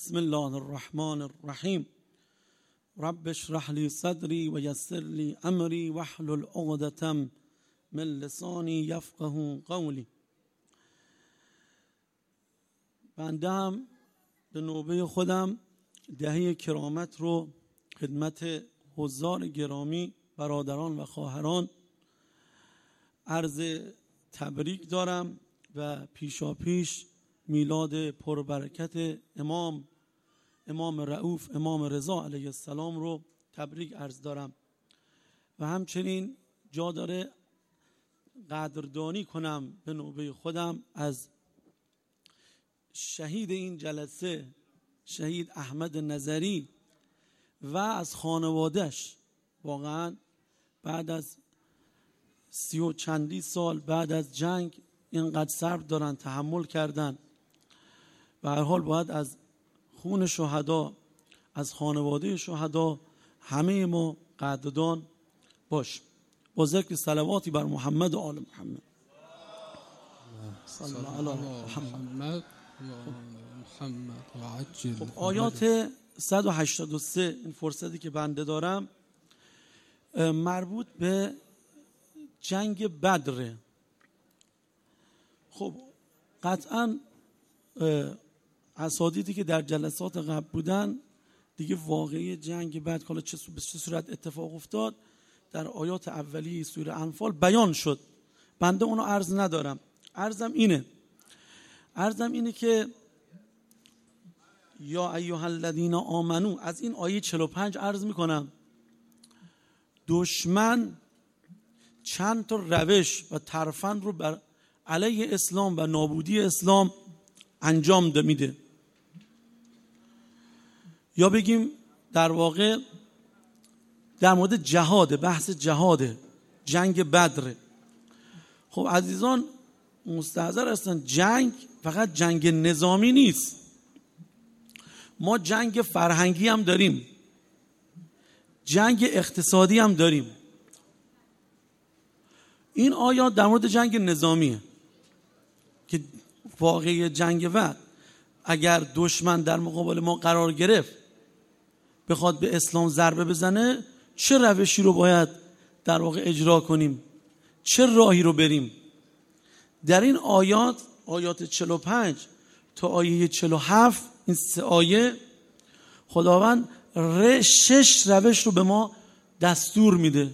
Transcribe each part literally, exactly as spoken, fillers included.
بسم الله الرحمن الرحیم. رب اشرح لی صدری و یسر لی امری واحلل عقدة من لسانی یفقهوا قولی. بنده هم به نوبه خودم دهه کرامت رو خدمت حضار گرامی، برادران و خواهران عرض تبریک دارم و پیشا پیش میلاد پربرکت امام امام رؤوف امام رضا علیه السلام رو تبریک عرض دارم و همچنین جا داره قدردانی کنم به نوبه خودم از شهید این جلسه، شهید احمد نظری و از خانوادهش. واقعا بعد از سی و چندی سال بعد از جنگ اینقدر صبر دارن، تحمل کردن و هر حال باید از خون شهدا، از خانواده شهدا همه ما قدردان باش. با ذکر صلواتی بر محمد و آل محمد. صلی الله علی محمد محمد و عجل. خب آیات صد و هشتاد و سه این فرصتی که بنده دارم مربوط به جنگ بدره. خب قطعا اساتیدی که در جلسات قبل بودن دیگه واقعی جنگ بعد حالا چه به چه صورت اتفاق افتاد در آیات اولیه سوره انفال بیان شد. بنده اونو عرض ندارم. عرضم اینه عرضم اینه که یا ایها الذین آمنو، از این آیه چهل و پنج عرض میکنم دشمن چند تا روش و ترفند رو بر علیه اسلام و نابودی اسلام انجام ده میده، یا بگیم در واقع در مورد جهاد، بحث جهاده، جنگ بدره. خب عزیزان مستحضر هستن جنگ فقط جنگ نظامی نیست، ما جنگ فرهنگی هم داریم، جنگ اقتصادی هم داریم. این آیات در مورد جنگ نظامیه که واقعی جنگ بعد اگر دشمن در مقابل ما قرار گرفت بخواد به اسلام ضربه بزنه چه روشی رو باید در واقع اجرا کنیم، چه راهی رو بریم. در این آیات آیات چهل و پنج تا آیه چهل و هفت این سه آیه خداوند شش روش رو به ما دستور میده.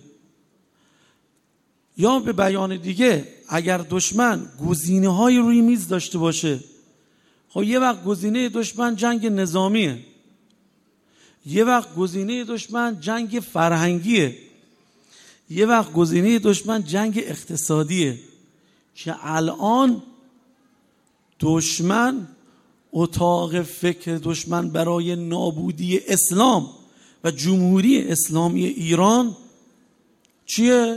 یا به بیان دیگه اگر دشمن گزینه‌های روی میز داشته باشه، خب یه وقت گزینه دشمن جنگ نظامیه، یه وقت گزینه دشمن جنگ فرهنگیه، یه وقت گزینه دشمن جنگ اقتصادیه که الان دشمن اتاق فکر دشمن برای نابودی اسلام و جمهوری اسلامی ایران چیه؟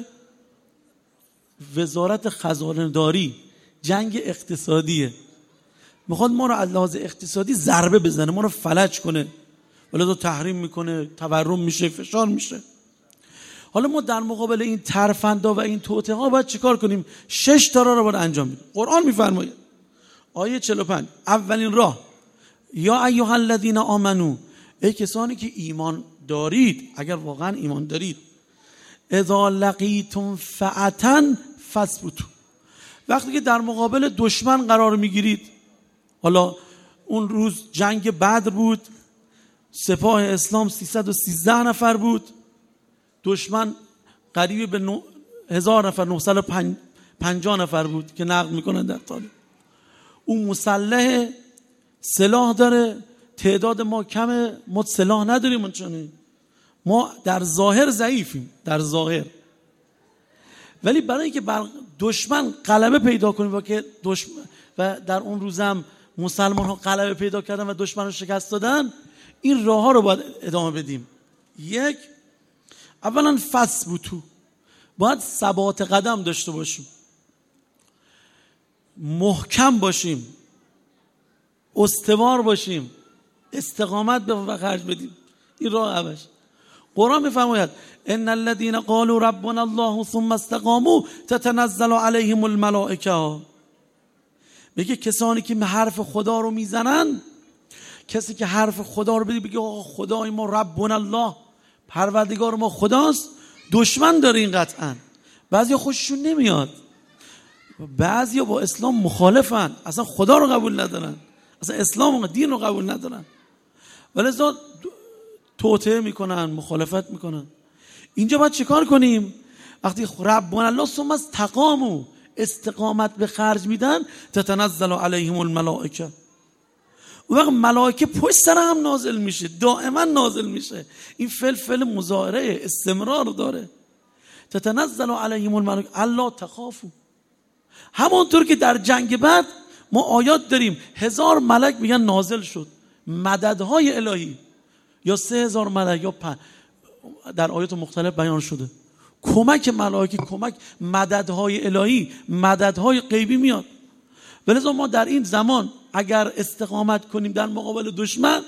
وزارت خزانه داری، جنگ اقتصادیه. میخواد ما رو از لحاظ اقتصادی ضربه بزنه، ما رو فلج کنه، ولی تو تحریم میکنه، تورم میشه، فشار میشه. حالا ما در مقابل این ترفندا و این توطئه ها باید چیکار کنیم؟ شش تا راه رو باید انجام بدیم. قرآن میفرماید آیه چهل و پنج اولین راه یا ایها الذین آمنو، ای کسانی که ایمان دارید، اگر واقعا ایمان دارید، اذا لقیتم فئة فاثبتوا، وقتی که در مقابل دشمن قرار میگیرید، حالا اون روز جنگ بدر بود، سپاه اسلام سیصد و سیزده نفر بود، دشمن قریب به هزار نفر، نهصد و پنجاه نفر بود که نقل میکنن در تاریخ. اون مسلح، سلاح داره، تعداد ما کمه، ما سلاح نداریم، اونچنین ما در ظاهر ضعیفیم، در ظاهر، ولی برای اینکه بر دشمن غلبه پیدا کنیم و که دشمن و در اون روزم مسلمان ها غلبه پیدا کردن و دشمن رو شکست دادن، این راه ها رو باید ادامه بدیم. یک، اولا فثبتوا، باید ثبات قدم داشته باشیم، محکم باشیم، استوار باشیم، استقامت به خرج بدیم. این راه اولش. قرآن میفرماید ان الذين قالوا ربنا الله ثم استقاموا تتنزل عليهم الملائکه، میگه کسانی که حرف خدا رو میزنن کسی که حرف خدا رو بدی بگه آقا خدای ما ربنا الله، پروردگار ما خداست، دشمن داره این قطعا. بعضیا خوششون نمیاد، بعضیا با اسلام مخالفن، اصلا خدا رو قبول ندارن، اصلا اسلام و دین رو قبول ندارن، ولی ازا توطئه میکنن، مخالفت میکنن. اینجا باید چیکار کنیم؟ وقتی ربنا الله ثم استقاموا، استقامت به خرج میدن، تتنزل علیهم الملائکه، اون وقت ملائکه پشت سر هم نازل میشه، دائما نازل میشه. این فعل فعل مضارعه، استمرار داره. تتنزل علیهم الملائکه الا تخافوا. همونطور که در جنگ بعد ما آیات داریم هزار ملک میگن نازل شد، مددهای الهی، یا سه هزار ملک، یا پنج، در آیات مختلف بیان شده. کمک ملائکه، کمک مددهای الهی، مددهای غیبی میاد. ولذا ما در این زمان اگر استقامت کنیم در مقابل دشمن،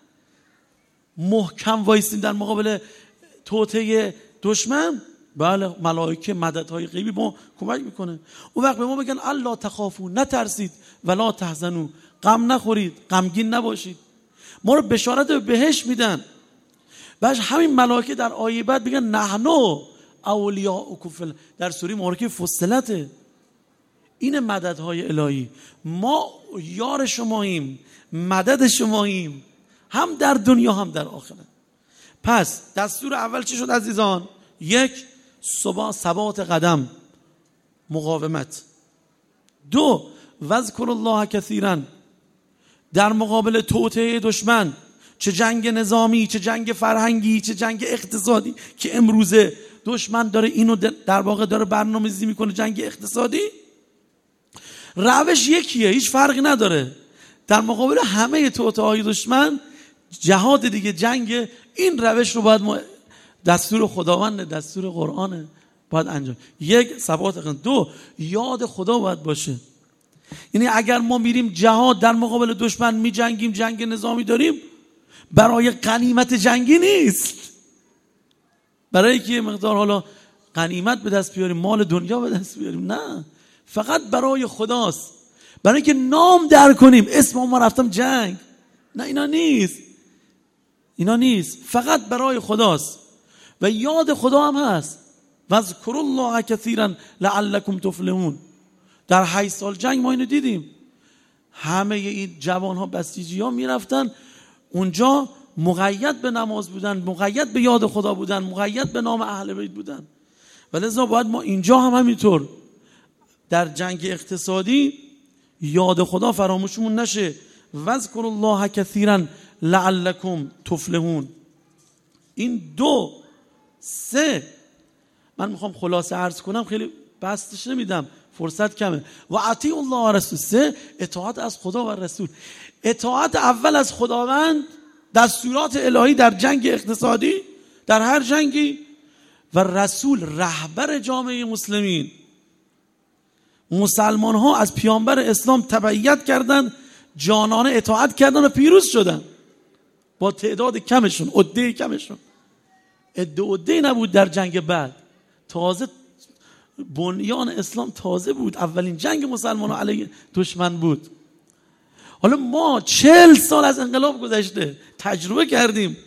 محکم وایسیم در مقابل توطئه دشمن، بله ملائکه مددهای غیبی ما کمک میکنه. اون وقت به ما بگن الا تخافوا، نترسید، ولا تحزنوا، غم نخورید، غمگین نباشید. ما رو بشارت به بهشت میدن. بعد همین ملائکه در آیه بعد بگن نحنو اولیاؤکم فی، در سوره مبارکه فصلت، این مددهای الهی، ما یار شماییم، مدد شماییم، هم در دنیا هم در آخرت. پس دستور اول چی شد عزیزان؟ یک، ثبات قدم، مقاومت. دو، واذکروا الله کثیرا، در مقابل توطئه دشمن، چه جنگ نظامی، چه جنگ فرهنگی، چه جنگ اقتصادی که امروزه دشمن داره اینو در واقع داره برنامه‌ریزی میکنه، جنگ اقتصادی، روش یکیه، هیچ فرقی نداره. در مقابل همه توطئه‌های دشمن جهاد دیگه، جنگ، این روش رو باید ما، دستور خداوند، دستور قرآنه، باید انجام. یک، ثبات قدم. دو، یاد خدا باید باشه. یعنی اگر ما میریم جهاد در مقابل دشمن میجنگیم، جنگ نظامی داریم، برای غنیمت جنگی نیست، برای که مقدار حالا غنیمت به دست بیاریم، مال دنیا به دست بیاریم، نه، فقط برای خداست، برای که نام در کنیم، اسم ما رفتم جنگ، نه، اینا نیست، اینا نیست، فقط برای خداست. و یاد خدا هم هست، واذکروا الله کثیرا لعلکم تفلحون. در هشت سال جنگ ما اینو دیدیم، همه این جوان ها، بسیجی ها میرفتن اونجا، مقید به نماز بودن، مقید به یاد خدا بودن، مقید به نام اهل بیت بودن. ولذا باید ما اینجا هم همینطور در جنگ اقتصادی یاد خدا فراموشمون نشه. واذکروا الله کثیرا لعلکم تفلحون. این دو. سه، من میخوام خلاصه عرض کنم، خیلی بستش نمیدم، فرصت کمه. و اطیعوا الله و رسول. سه، اطاعت از خدا و رسول. اطاعت اول از خداوند، دستورات الهی در جنگ اقتصادی، در هر جنگی، و رسول، رهبر جامعه مسلمین. مسلمان ها از پیامبر اسلام تبعیت کردن، جانانه اطاعت کردن و پیروز شدن با تعداد کمشون، عده کمشون. عده عده نبود در جنگ بعد، تازه بنیان اسلام تازه بود، اولین جنگ مسلمان ها علیه دشمن بود. حالا ما چهل سال از انقلاب گذشته، تجربه کردیم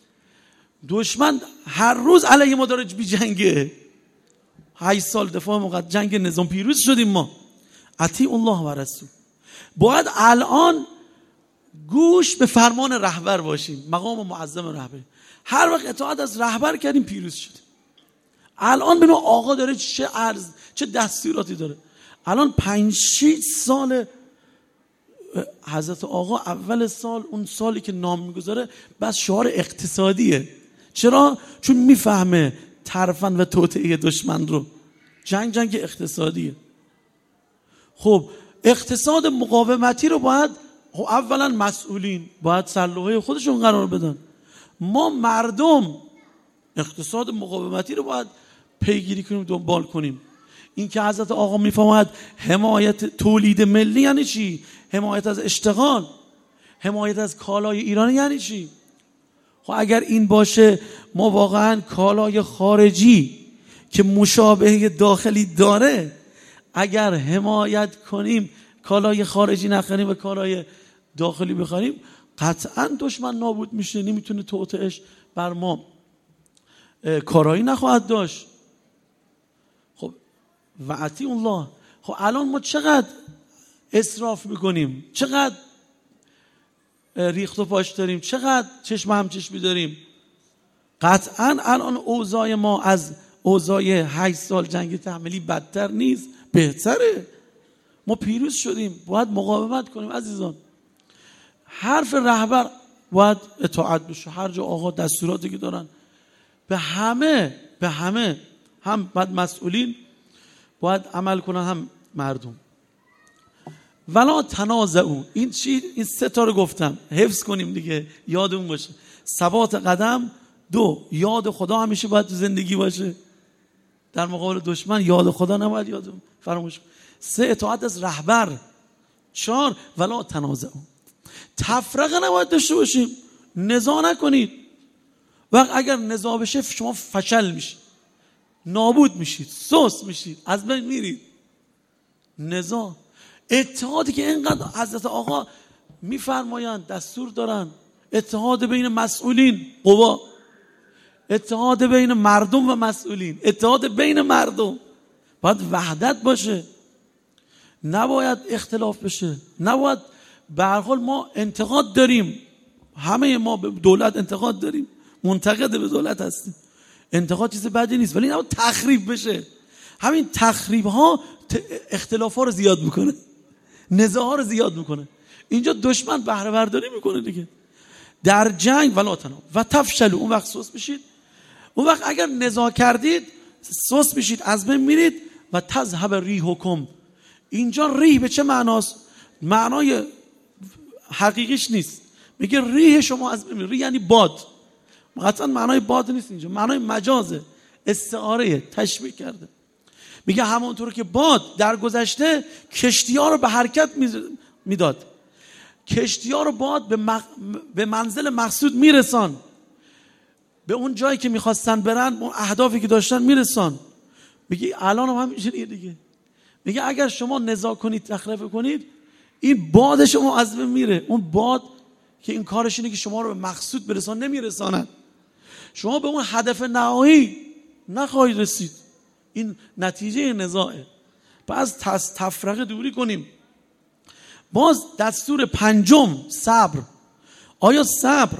دشمن هر روز علیه ما داره بی جنگه. هشت سال دفاع مقدس، جنگ نظام، پیروز شدیم ما. اطیعوا الله و رسول. باید الان گوش به فرمان رهبر باشیم، مقام معظم رهبری. هر وقت اطاعت از رهبر کردیم پیروز شدیم. الان ببینید آقا داره چه عرض، چه دستوراتی داره. الان پنج شش سال حضرت آقا اول سال، اون سالی که نام میگذاره، بس شعار اقتصادیه. چرا؟ چون میفهمه ترفند و توطئه دشمن رو. جنگ جنگ اقتصادیه. خب اقتصاد مقاومتی رو باید اولا مسئولین باید سلوحه خودشون قرار بدن. ما مردم اقتصاد مقاومتی رو باید پیگیری کنیم، دنبال کنیم. این که حضرت آقا میفهمد حمایت تولید ملی یعنی چی؟ حمایت از اشتغال، حمایت از کالای ایرانی یعنی چی؟ خب اگر این باشه، ما واقعا کالای خارجی که مشابه داخلی داره، اگر حمایت کنیم، کالای خارجی نخریم و کالای داخلی بخریم، قطعا دشمن نابود میشه، نمیتونه توطئه‌اش بر ما کارایی نخواهد داشت. خب و اطیعوا الله. خب الان ما چقدر اسراف میکنیم، چقدر ریخت و پاش داریم، چقدر چشم هم چشمی داریم. قطعا الان اوضاع ما از اوضاع هشت سال جنگ تحمیلی بدتر نیست، بهتره. ما پیروز شدیم، باید مقاومت کنیم عزیزان. حرف رهبر باید اطاعت بشه. هر جا آقا دستوراتی که دارن به همه به همه هم باید مسئولین باید عمل کنن، هم مردم. ولا تنازعوا. این چی؟ این سه تا رو گفتم، حفظ کنیم دیگه، یادمون باشه. ثبات قدم. دو، یاد خدا همیشه باید تو زندگی باشه، در مقابل دشمن یاد خدا نباید یادمون فراموش. سه، اطاعت از رهبر. چهار، ولا تنازعوا. تفرقه نباید داشته باشیم، نزاع نکنید. وقت اگر نزاع بشه شما فشل میشید، نابود میشید، سوس میشید، از بین میرید. نزاع، اتحادی که اینقدر حضرت آقا میفرمایند، دستور دارن، اتحاد بین مسئولین قوا، اتحاد بین مردم و مسئولین، اتحاد بین مردم. باید وحدت باشه، نباید اختلاف بشه، نباید. به هر حال ما انتقاد داریم، همه ما به دولت انتقاد داریم، منتقد به دولت هستیم. انتقاد چیز بدی نیست، ولی نباید تخریب بشه. همین تخریب ها اختلاف ها رو زیاد میکنه، نزاع ها رو زیاد میکنه. اینجا دشمن بهره برداری میکنه دیگه. در جنگ ولا تنازعوا و تفشلوا. اون وقت سوس میشید، اون وقت اگر نزاع کردید سوس میشید، از بین میرید. و تذهب ریحکم. اینجا ریح به چه معناست؟ معنای حقیقیش نیست. میگه ریح شما از بین میره. ریح یعنی باد، قطعا معنای باد نیست اینجا، معنای مجازه، استعاره، تشبیه کرده. میگه همونطور که باد در گذشته کشتی‌ها رو به حرکت میداد، کشتی‌ها رو باد به, مق... به منزل مقصود میرسان، به اون جایی که میخواستن برن، اون اهدافی که داشتن میرسان. میگه الان هم همینجوریه دیگه. میگه اگر شما نزاع کنید، تخریب کنید، این باد شما از بین میره. اون باد که این کارش اینه که شما رو به مقصود برسان، نمیرساند. شما به اون هدف نهایی نخواهید رسید. این نتیجه نزاعه. پس تفرقه دوری کنیم. باز دستور پنجم، صبر. آیا صبر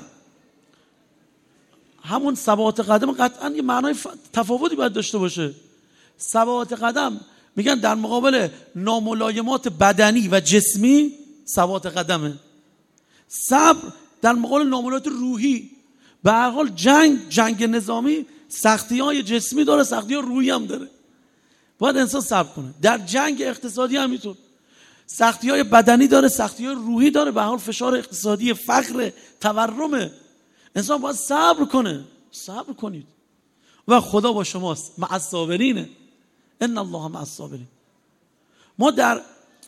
همون ثبات قدم؟ قطعا یه معنای تفاوتی باید داشته باشه. ثبات قدم میگن در مقابل ناملایمات بدنی و جسمی ثبات قدمه. صبر در مقابل ناملایمات روحی. به هر حال جنگ جنگ نظامی سختی‌های جسمی داره، سختی‌های روحی هم داره. باید انسان صبر کنه. در جنگ اقتصادی هم اینطور، سختی‌های بدنی داره، سختی‌های روحی داره. به هر حال فشار اقتصادی، فقر، تورم. انسان باید صبر کنه. صبر کنید و خدا با شماست، مع الصابرین، ان الله مع الصابرین. ما در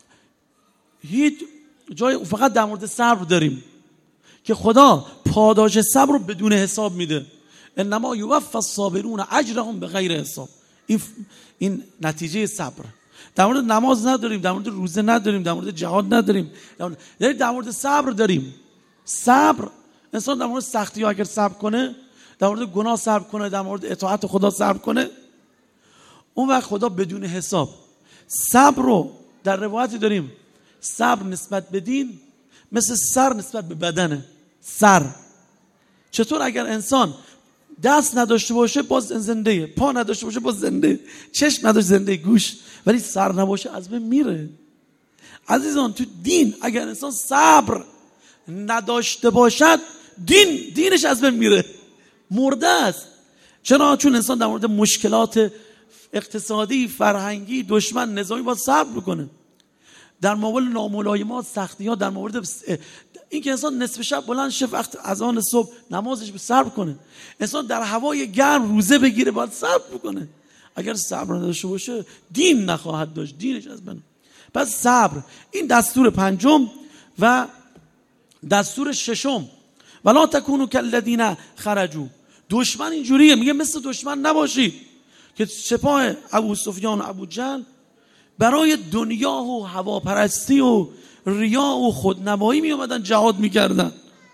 هیچ جای فقط در مورد صبر داریم که خدا پاداش صبر رو بدون حساب میده. انما یوفی الصابرون اجرهم بغیر حساب. این این نتیجه صبر. در مورد نماز نداریم، در مورد روزه نداریم، در مورد جهاد نداریم، در, در مورد صبر داریم. صبر، انسان در مورد سختی ها اگر صبر کنه، در مورد گناه صبر کنه، در مورد اطاعت خدا صبر کنه، اون وقت خدا بدون حساب. صبر رو در روایتی داریم، صبر نسبت به دین مثل سر نسبت به بدنه. سر چطور؟ اگر انسان دست نداشته باشه باز زنده، پا نداشته باشه باز زنده، چشم نداشته زنده، گوش، ولی سر نباشه از بین میره. عزیزان تو دین اگر انسان صبر نداشته باشد، دین دینش از بین میره، مرده است. چرا؟ چون انسان در مورد مشکلات اقتصادی، فرهنگی، دشمن، نظامی باید صبر بکنه. در مقابل ناملایمات، سختی ها، در مورد این که انسان نصف شب بلند شه، وقت اذان صبح نمازش به صبر کنه. انسان در هوای گرم روزه بگیره، باید صبر بکنه. اگر صبر نداشته باشه دین نخواهد داشت، دینش از بین. پس صبر، این دستور پنجم. و دستور ششم، ولا تکونوا کالذین خرجوا. دشمن اینجوریه، میگه مثل دشمن نباشید که سپاه ابو سفیان و ابو جهل برای دنیا و هواپرستی و ریا و خودنمایی می اومدن جهاد میکردن.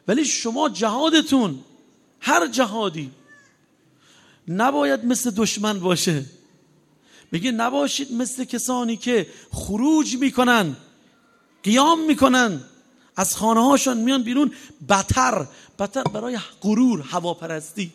ولی شما جهادتون، هر جهادی نباید مثل دشمن باشه. میگه نباشید مثل کسانی که خروج میکنن، قیام میکنن، از خانه هاشون میان بیرون، بتر بتر برای غرور، هواپرستی.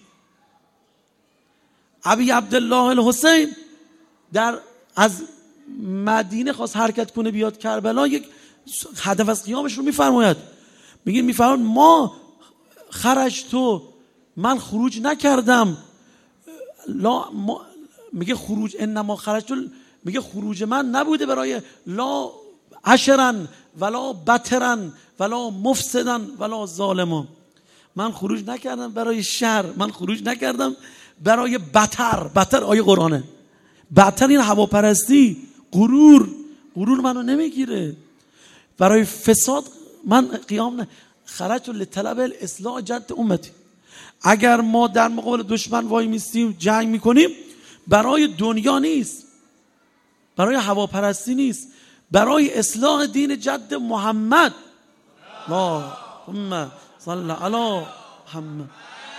ابی عبدالله الحسین در از مدینه خواست حرکت کنه بیاد کربلا، یک هدف از قیامش رو میفرماید، میگه میفرماید ما خرج تو، من خروج نکردم، لا ما میگه خروج انما خرجت، میگه خروج من نبوده برای لا عشرن ولا بترن ولا مفسدن ولا ظالمون. من خروج نکردم برای شر، من خروج نکردم برای بتر. بتر آیه قرآنه. بتر این هواپرستی، غرور. غرور منو نمیگیره. برای فساد من قیام نه. خرجت لطلب الاصلاح جد امتی. اگر ما در مقابل دشمن وای میستیم جنگ میکنیم، برای دنیا نیست، برای هواپرستی نیست، برای اصلاح دین جد محمد. اللهم صل علی محمد.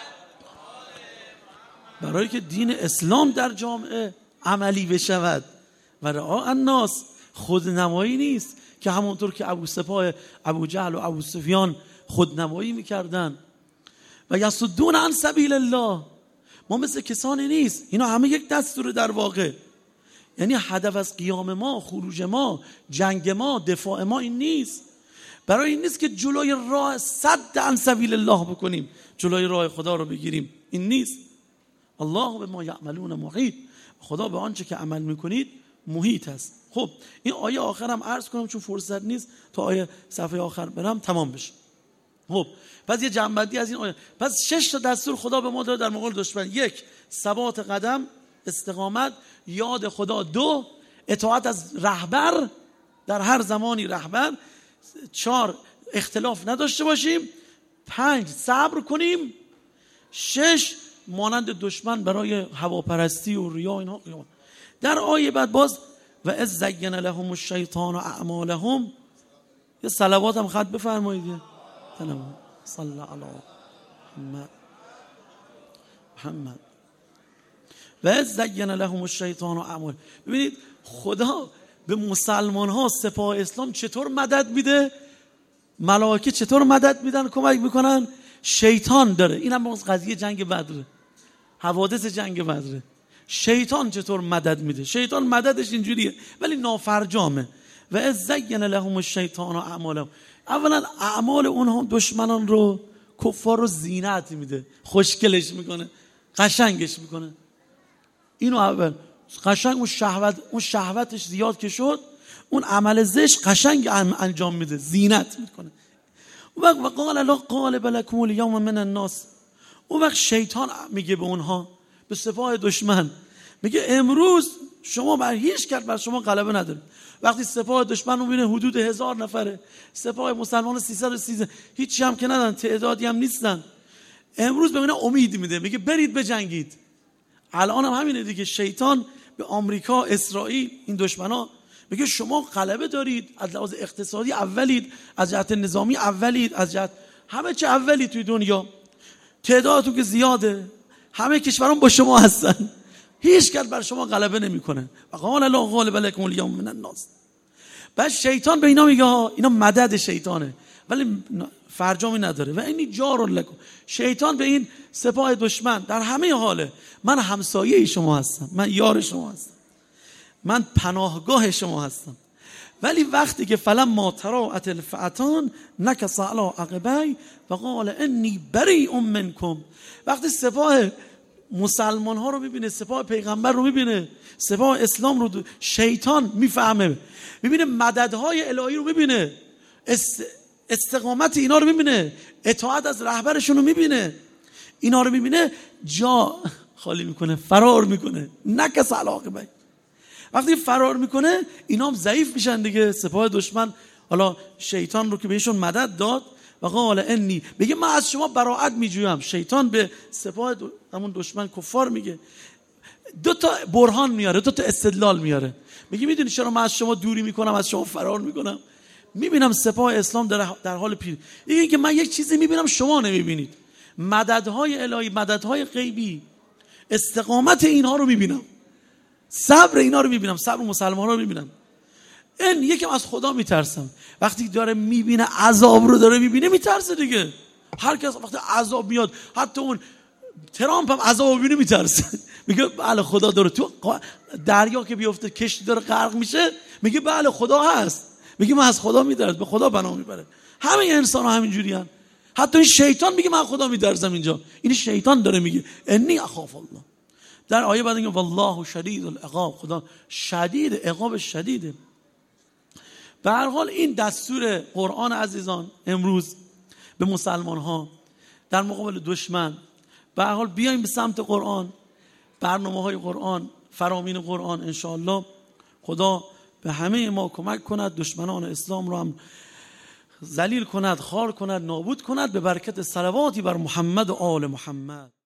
برای که دین اسلام در جامعه عملی بشود و رعاء الناس. خودنمایی نیست که همونطور که ابو سپاه ابو جهل و ابو سفیان خودنمایی میکردن و یصدون عن سبیل الله. ما مثل کسانی نیست، اینا همه یک دستور در واقع. یعنی هدف از قیام ما، خروج ما، جنگ ما، دفاع ما این نیست. برای این نیست که جلوی راه صد عن سبیل الله بکنیم، جلوی راه خدا رو بگیریم، این نیست. الله به ما یعملون محیط. خدا به آنچه که عمل میکنید محیط است. خب این آیه آخرم عرض کنم چون فرصت نیست، تا آیه صفحه آخر برم تمام بشه. خب پس یه جنبندی از این آیه. پس شش تا دستور خدا به ما داده در مقابل دشمن. یک، ثبات قدم، استقامت، یاد خدا. دو، اطاعت از رهبر، در هر زمانی رهبر. چهار، اختلاف نداشته باشیم. پنج، صبر کنیم. شش، مانند دشمن برای هواپرستی و ریا اینها قیام. در آیه بعد باز و اذ زین لهم الشیطان اعمالهم. یه صلوات هم خط بفرمایید. صلی علی محمد محمد. و اذ زین لهم الشیطان اعمالهم. ببینید خدا به مسلمان ها، سپاه اسلام چطور مدد میده، ملائکه چطور مدد میدن، کمک میکنن. شیطان داره، این هم از قضیه جنگ بدره، حوادث جنگ بدره. شیطان چطور مدد میده؟ شیطان مددش اینجوریه ولی نافرجامه. و اذ زین لهم الشیطان اعمالهم. اولا اعمال اونها دشمنان رو، کفار رو زینت میده، خوشگلش میکنه، قشنگش میکنه. اینو اول قشنگ اون شهوت اون شهوتش زیاد که شد، اون عمل زشت قشنگ انجام میده، زینت میکنه. اون وقت قال لا غالب لكم اليوم من الناس. اون وقت شیطان میگه به اونها، به سپاه دشمن میگه امروز شما بر هیچ کس بر شما غلبه ندارید. وقتی سپاه دشمن رو میبینه حدود هزار نفره، سپاه مسلمان سیصد و سیزده، هیچی هم که ندارن، تعدادی هم نیستن، امروز به اینا امید میده، میگه برید بجنگید. الان هم همینه دیگه. شیطان به آمریکا، اسرائیل، این دشمنا میگه شما غلبه دارید، از لحاظ اقتصادی اولید، از جهت نظامی اولید، از جهت همه چه اولید توی دنیا، تعدادتون که زیاده، همه کشوران با شما هستن، هیچ کس بر شما غلبه نمیکنه. و قال لا غالب لكم اليوم من الناس. بعد شیطان به اینا میگه اینا مدد شیطانه ولی فرجامی نداره. و اینی جار لكم. شیطان به این سپاه دشمن در همه حاله، من همسایه شما هستم، من یار شما هستم، من پناهگاه شما هستم. ولی وقتی که فلما تراءت الفئتان نکص علی عقبیه و قال انی بریء منکم. وقتی سپاه مسلمان ها رو میبینه، سپاه پیغمبر رو میبینه، سپاه اسلام رو، شیطان میفهمه، میبینه مددهای الهی رو میبینه، استقامت اینا رو میبینه، اطاعت از رهبرشون رو میبینه، اینا رو میبینه، جا خالی میکنه، فرار میکنه. نکص علی عقبیه. وقتی فرار میکنه اینا هم ضعیف میشن دیگه. سپاه دشمن، حالا شیطان رو که بهشون مدد داد، و قال انی، بگه من از شما براءت میجویم. شیطان به سپاه همون دشمن کفار میگه، دو تا برهان میاره، دو تا استدلال میاره. میگه میدونی چرا من از شما دوری میکنم، از شما فرار میکنم؟ میبینم سپاه اسلام در, در حال پیر. این که من یک چیزی میبینم شما نمیبینید، مددهای الهی، مددهای غیبی، استقامت اینها رو میبینم، صبر اینا رو میبینم، صبر مسلمان رو میبینم. این یکم از خدا میترسم. وقتی داره میبینه عذاب رو داره میبینه میترسه دیگه. هر کس وقتی عذاب میاد، حتی اون ترامپ هم عذاب میبینه میترسه. میگه بله خدا داره. تو دریا که بیفته کشتی داره غرق میشه، میگه بله خدا هست. میگه من از خدا میترسم، به خدا پناه میبره. همه انسان ها همین جوری هن. حتی این شیطان میگه من خدا میترسم. اینجا این شیطان داره میگه انی اخاف الله. در آیه بعد میگه والله شدید العقاب، خدا شدید عقاب شدیده. به هر حال این دستور قرآن عزیزان امروز به مسلمان ها در مقابل دشمن، به هر حال بیایم به سمت قرآن، برنامه های قرآن، فرامین قرآن. انشاءالله خدا به همه ما کمک کند، دشمنان اسلام رو هم ذلیل کند، خار کند، نابود کند، به برکت صلواتی بر محمد و آل محمد.